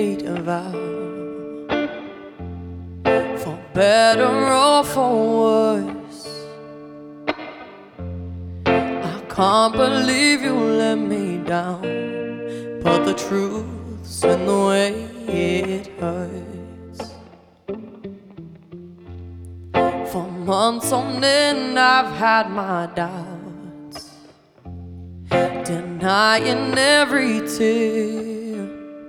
made a vow, for better or for worse. I can't believe you let me down, but the truth's in the way it hurts. For months on end I've had my doubts, denying every tear.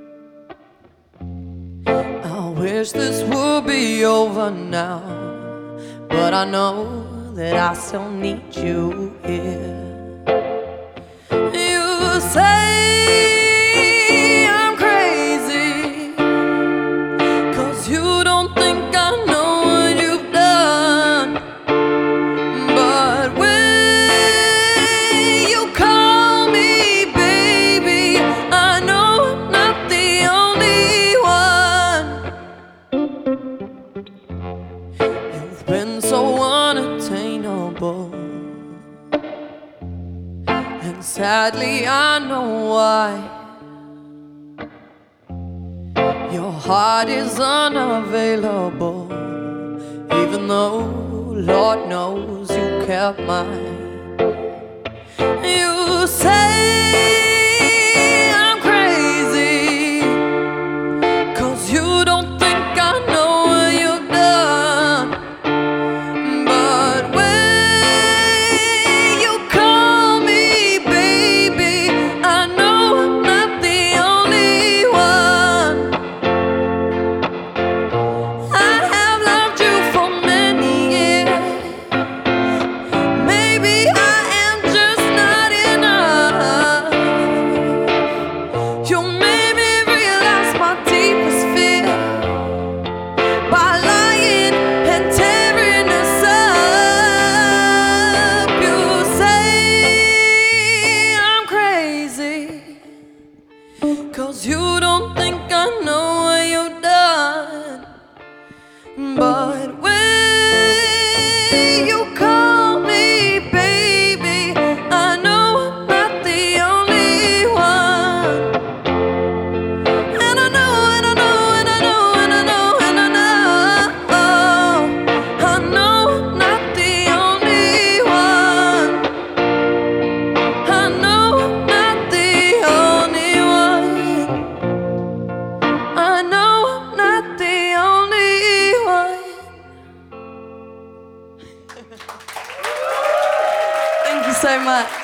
I wish this would be over now, but I know that I still need you here. You say I'm crazy, 'cause you don't think I know what you've done. But when you call me baby, I know I'm not the only one. You've been so unattainable, and sadly I know why. Your heart is unavailable, even though Lord knows you kept mine. You say I'm crazy, 'cause you don't think I know what you've done. But when you call me baby, I know I'm not the only one. I have loved you for many years. Maybe I am just not enough. You made me realize my deepest fear by lying and tearing us up. You say I'm crazy, 'cause you don't think I know what you've done. But when you call me baby, I know I'm not the only one. And I know, and I know, and I know, and I know, and I know, I know I'm not the only one. I know I'm not the only one. I know I'm not the only one. Thank you so much.